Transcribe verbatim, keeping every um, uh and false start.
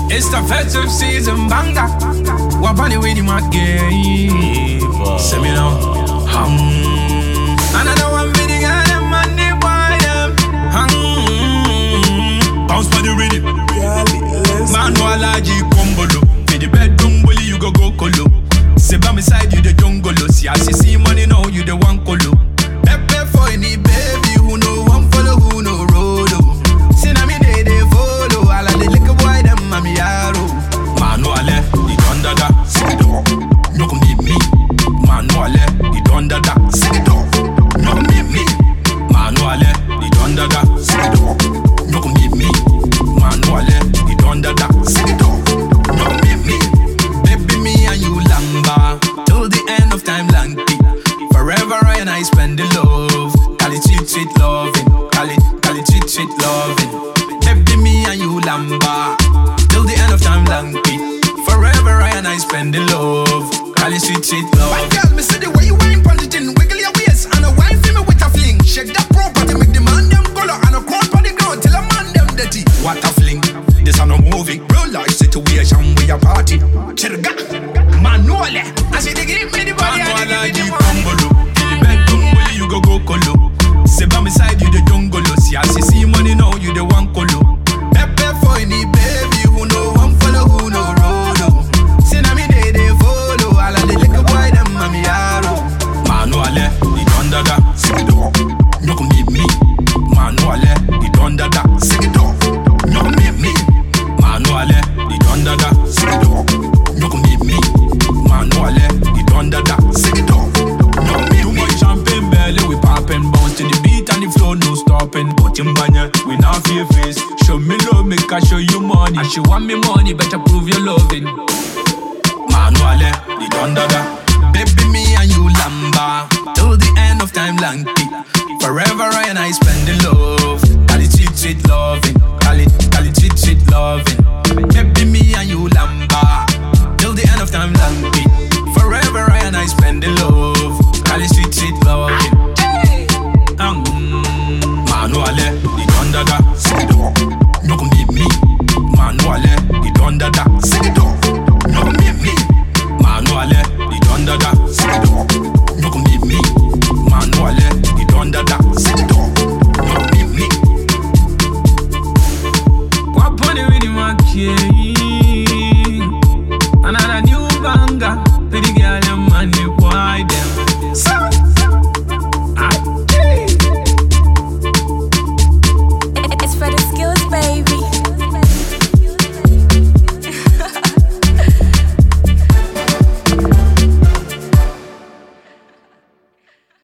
It's the festive season, banga. What body with him again? Send me now. Hum. Another one with the guy, them money boy, them. Hum. Bounce by the rhythm. Man, no allergy, combolo. For the bedroom, bully, you go go colo. Say by my side, you the jungle. See, I see, see money now, you the one colo. Pepe for any baby who know one follow, who know road. See, now me they they follow. All of the little boy, them mami yaro. Man, no ale, the thunder da. Sing it up, no come meet me. Man, no ale, the thunder da. Sing it up, no come meet me. Man, no ale, the thunder da. Sing it up, no come meet me. Man, no ale, the thunder da. Sing it up, no come meet me. Baby, me and you lamba till the end of time, lanky. Forever I and I spend the love. Call it sweet, sweet loving. Call it, call it sweet, sweet loving. Baby, me and you lamba till the end of time, lanky. Forever I and I spend the love. Call it sweet, sweet love. My girl, me say the way you wine pon the gin, wiggle your waist and a wine for me with a fling. Shake that property, make the man them color and a cold on the ground till a man them dirty. What a fling, this a no movie, real life situation we a party. Chirga, manuale, I see the give me the body. Manuale, you combolo, the bedroom bully you go go colo. Say by my side you the jungle, see I see see money now you the one colo. Pepe for any baby who know one follow who know road. See now me they they follow, all of the little boy them mami yaro. Manuale, the thunder da, sing it up, no come meet me. Manuale, the thunder da, sing it up, no come meet me. Manuale, the thunder da, sing it up, no come meet me. Manuale, the thunder da, sing it up, no come meet me. Too much champagne belly, we poppin', bounce to the beat and the flow, no stopping. But in banya, we not fear face. Show me love, make I show you money. And she want me money, better prove your loving. Manuale, the thunder da. Baby, me and you lamba till the end of time, lanky. Forever I and I spend the love. Call it sweet, sweet loving. Call it, call it sweet, sweet loving. Baby, me and you lamba till the end of time, lanky. Forever I and I spend the love. Call it sweet, sweet loving. Um, Manuale, the thunder da. Sing it up, no come meet me. Manuale, the thunder da. Sing it up, no come meet me. Manuale, the thunder da. Sing it up, no come meet me. Manuale, the thunder da. Sing it up, no come meet me. What body with him again?